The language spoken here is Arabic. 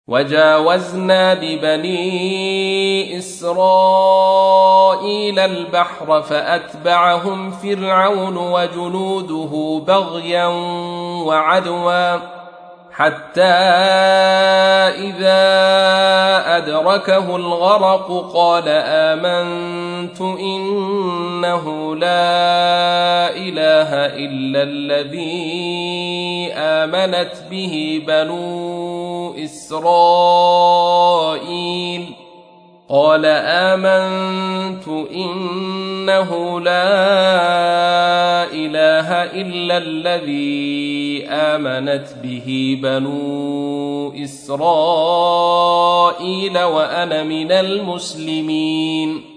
وجاوزنا ببني إسرائيل البحر فأتبعهم فرعون وجنوده بغيا وعدوا حتى إذا أدركه الغرق قال آمنت إنه لا إله إلا الذي آمنت به بنو إسرائيل قال آمنت إنه لا إله إلا الذي آمنت به بنو إسرائيل وأنا من المسلمين